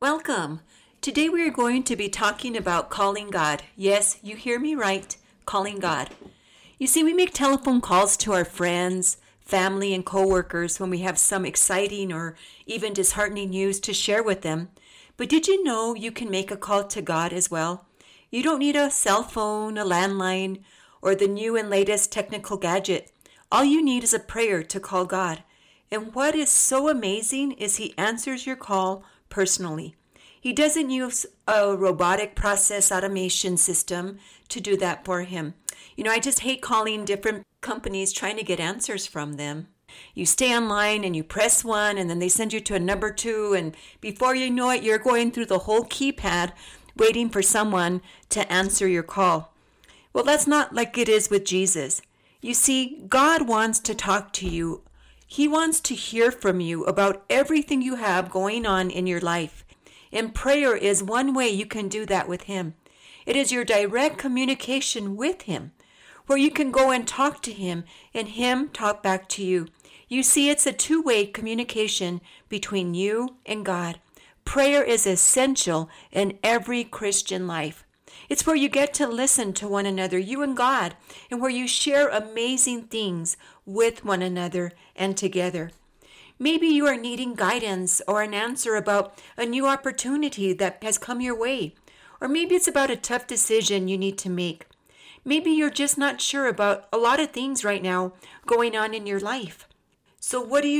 Welcome. Today we are going to be talking about calling God. Yes, you hear me right, calling God. You see, we make telephone calls to our friends, family, and coworkers when we have some exciting or even disheartening news to share with them. But did you know you can make a call to God as well? You don't need a cell phone, a landline, or the new and latest technical gadget. All you need is a prayer to call God. And what is so amazing is He answers your call personally. He doesn't use a robotic process automation system to do that for him. I just hate calling different companies trying to get answers from them. You stay online and you press 1 and then they send you to a number 2, and before you know it, you're going through the whole keypad waiting for someone to answer your call. Well, that's not like it is with Jesus. You see, God wants to talk to you. He wants to hear from you about everything you have going on in your life. And prayer is one way you can do that with Him. It is your direct communication with Him, where you can go and talk to Him and Him talk back to you. You see, it's a two-way communication between you and God. Prayer is essential in every Christian life. It's where you get to listen to one another, you and God, and where you share amazing things with one another and together. Maybe you are needing guidance or an answer about a new opportunity that has come your way. Or maybe it's about a tough decision you need to make. Maybe you're just not sure about a lot of things right now going on in your life. So what do?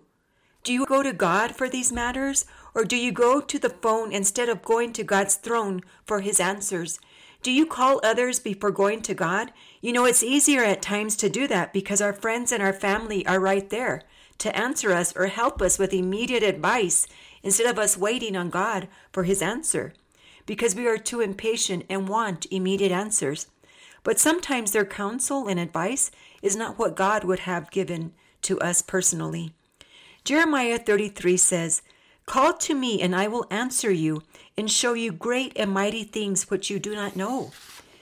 Do you go to God for these matters? Or do you go to the phone instead of going to God's throne for His answers? Do you call others before going to God? It's easier at times to do that because our friends and our family are right there to answer us or help us with immediate advice instead of us waiting on God for His answer, because we are too impatient and want immediate answers. But sometimes their counsel and advice is not what God would have given to us personally. Jeremiah 33 says, "Call to me, and I will answer you, and show you great and mighty things which you do not know."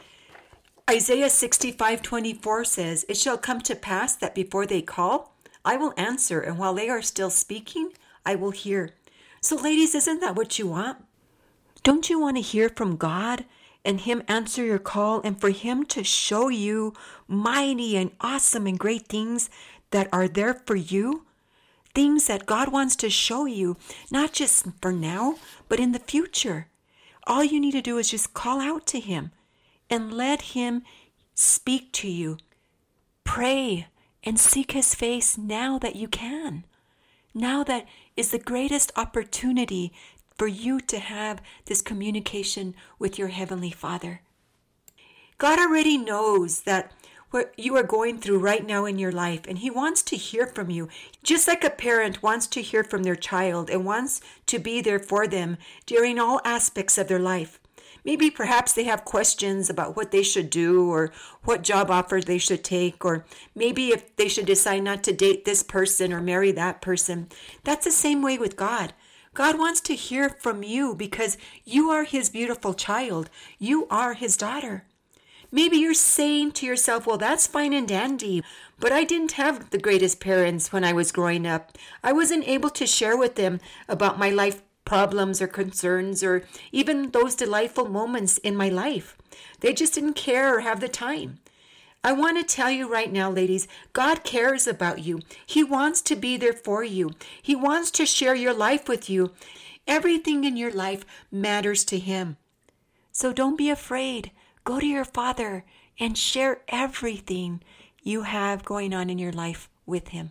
Isaiah 65:24 says, "It shall come to pass that before they call, I will answer, and while they are still speaking, I will hear." So ladies, isn't that what you want? Don't you want to hear from God and Him answer your call, and for Him to show you mighty and awesome and great things that are there for you? Things that God wants to show you, not just for now, but in the future. All you need to do is just call out to Him and let Him speak to you. Pray and seek His face now that you can. Now that is the greatest opportunity for you to have this communication with your Heavenly Father. God already knows that what you are going through right now in your life, and He wants to hear from you, just like a parent wants to hear from their child and wants to be there for them during all aspects of their life. Maybe perhaps they have questions about what they should do or what job offer they should take, or maybe if they should decide not to date this person or marry that person. That's the same way with God. God wants to hear from you because you are His beautiful child. You are His daughter. Maybe you're saying to yourself, well, that's fine and dandy, but I didn't have the greatest parents when I was growing up. I wasn't able to share with them about my life problems or concerns or even those delightful moments in my life. They just didn't care or have the time. I want to tell you right now, ladies, God cares about you. He wants to be there for you. He wants to share your life with you. Everything in your life matters to Him. So don't be afraid. Go to your Father and share everything you have going on in your life with Him.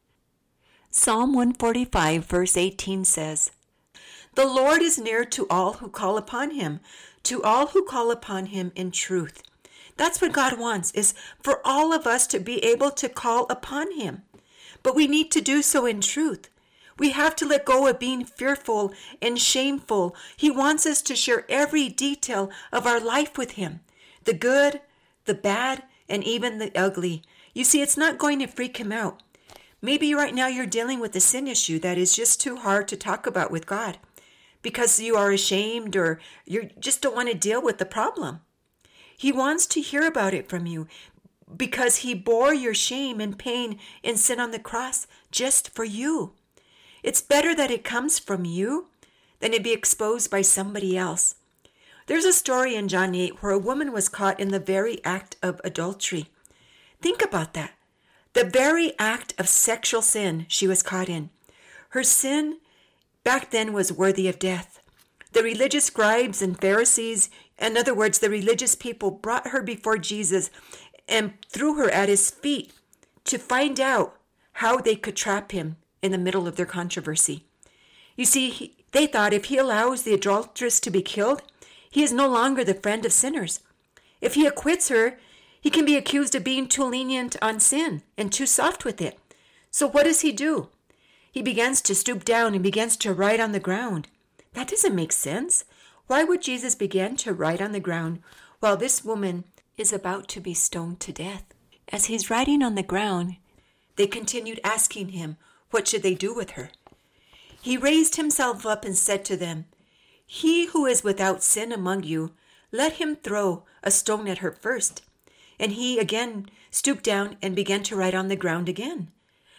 Psalm 145 verse 18 says, "The Lord is near to all who call upon Him, to all who call upon Him in truth." That's what God wants, is for all of us to be able to call upon Him. But we need to do so in truth. We have to let go of being fearful and shameful. He wants us to share every detail of our life with Him, the good, the bad, and even the ugly. You see, it's not going to freak Him out. Maybe right now you're dealing with a sin issue that is just too hard to talk about with God because you are ashamed or you just don't want to deal with the problem. He wants to hear about it from you because He bore your shame and pain and sin on the cross just for you. It's better that it comes from you than to be exposed by somebody else. There's a story in John 8 where a woman was caught in the very act of adultery. Think about that. The very act of sexual sin she was caught in. Her sin back then was worthy of death. The religious scribes and Pharisees, in other words, the religious people, brought her before Jesus and threw her at his feet to find out how they could trap him in the middle of their controversy. You see, they thought if he allows the adulteress to be killed, he is no longer the friend of sinners. If he acquits her, he can be accused of being too lenient on sin and too soft with it. So what does he do? He begins to stoop down and begins to write on the ground. That doesn't make sense. Why would Jesus begin to write on the ground while this woman is about to be stoned to death? As he's writing on the ground, they continued asking him, what should they do with her? He raised himself up and said to them, "He who is without sin among you, let him throw a stone at her first." And he again stooped down and began to write on the ground again.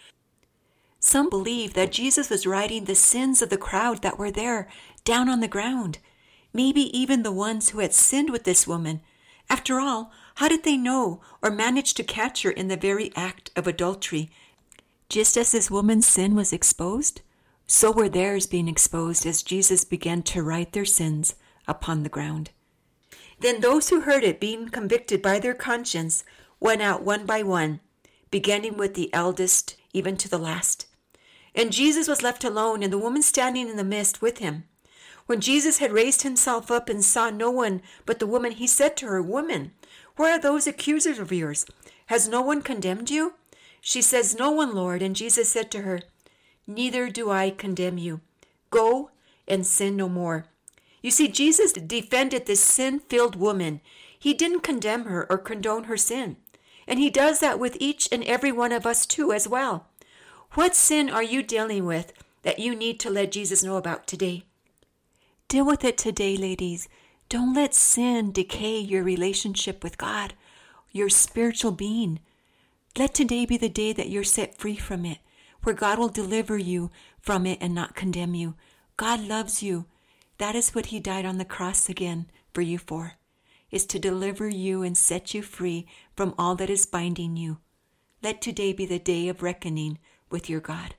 Some believe that Jesus was writing the sins of the crowd that were there down on the ground, maybe even the ones who had sinned with this woman. After all, how did they know or manage to catch her in the very act of adultery? Just as this woman's sin was exposed, so were theirs being exposed as Jesus began to write their sins upon the ground. Then those who heard it, being convicted by their conscience, went out one by one, beginning with the eldest even to the last. And Jesus was left alone, and the woman standing in the midst with him. When Jesus had raised himself up and saw no one but the woman, he said to her, "Woman, where are those accusers of yours? Has no one condemned you?" She says, "No one, Lord." And Jesus said to her, "Neither do I condemn you. Go and sin no more." You see, Jesus defended this sin-filled woman. He didn't condemn her or condone her sin. And he does that with each and every one of us too as well. What sin are you dealing with that you need to let Jesus know about today? Deal with it today, ladies. Don't let sin decay your relationship with God, your spiritual being. Let today be the day that you're set free from it, where God will deliver you from it and not condemn you. God loves you. That is what he died on the cross again for you for, is to deliver you and set you free from all that is binding you. Let today be the day of reckoning with your God.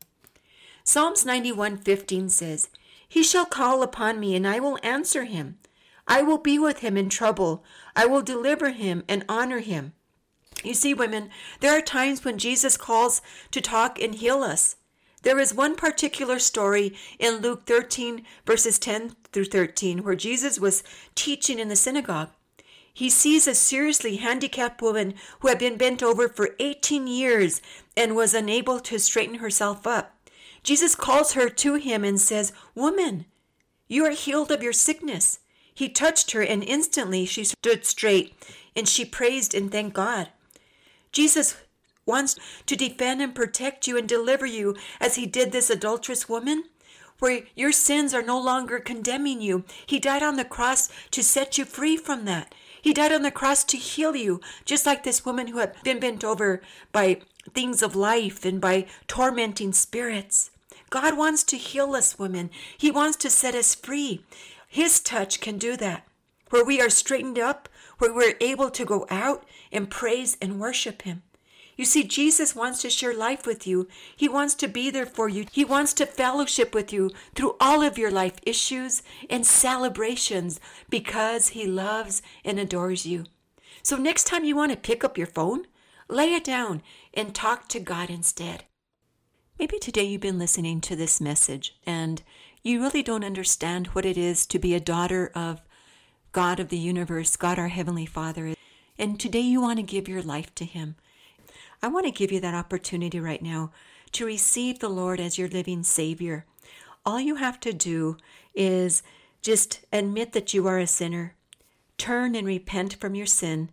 Psalms 91:15 says, "He shall call upon me, and I will answer him. I will be with him in trouble. I will deliver him and honor him." You see, women, there are times when Jesus calls to talk and heal us. There is one particular story in Luke 13, verses 10 through 13, where Jesus was teaching in the synagogue. He sees a seriously handicapped woman who had been bent over for 18 years and was unable to straighten herself up. Jesus calls her to him and says, "Woman, you are healed of your sickness." He touched her, and instantly she stood straight, and she praised and thanked God. Jesus wants to defend and protect you and deliver you as he did this adulterous woman, where your sins are no longer condemning you. He died on the cross to set you free from that. He died on the cross to heal you, just like this woman who had been bent over by things of life and by tormenting spirits. God wants to heal us, women. He wants to set us free. His touch can do that, where we are straightened up, where we're able to go out and praise and worship him. You see, Jesus wants to share life with you. He wants to be there for you. He wants to fellowship with you through all of your life issues and celebrations because he loves and adores you. So next time you want to pick up your phone, lay it down and talk to God instead. Maybe today you've been listening to this message and you really don't understand what it is to be a daughter of God of the universe, God our Heavenly Father. And today you want to give your life to him. I want to give you that opportunity right now to receive the Lord as your living Savior. All you have to do is just admit that you are a sinner, turn and repent from your sin,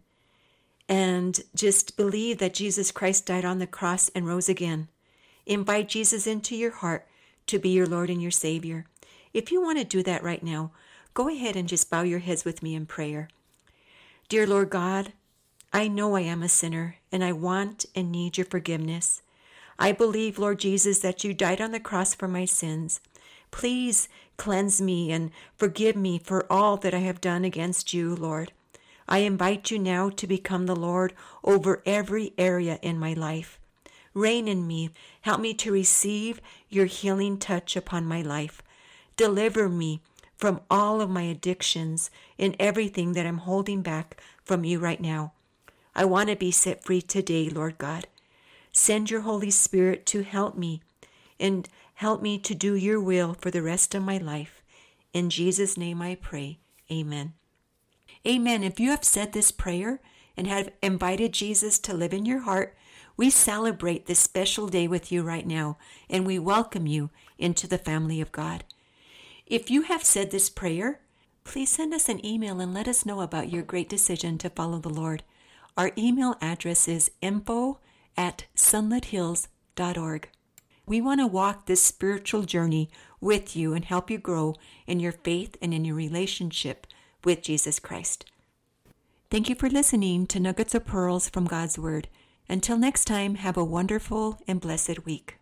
and just believe that Jesus Christ died on the cross and rose again. Invite Jesus into your heart to be your Lord and your Savior. If you want to do that right now, go ahead and just bow your heads with me in prayer. Dear Lord God, I know I am a sinner, and I want and need your forgiveness. I believe, Lord Jesus, that you died on the cross for my sins. Please Cleanse me and forgive me for all that I have done against you, Lord. I invite you now to become the Lord over every area in my life. Reign in me. Help me to receive your healing touch upon my life. Deliver me from all of my addictions and everything that I'm holding back from you right now. I want to be set free today, Lord God. Send your Holy Spirit to help me and help me to do your will for the rest of my life. In Jesus' name I pray. Amen. Amen. If you have said this prayer and have invited Jesus to live in your heart, we celebrate this special day with you right now, and we welcome you into the family of God. If you have said this prayer, please send us an email and let us know about your great decision to follow the Lord. Our email address is info@sunlithills.org. We want to walk this spiritual journey with you and help you grow in your faith and in your relationship with Jesus Christ. Thank you for listening to Nuggets of Pearls from God's Word. Until next time, have a wonderful and blessed week.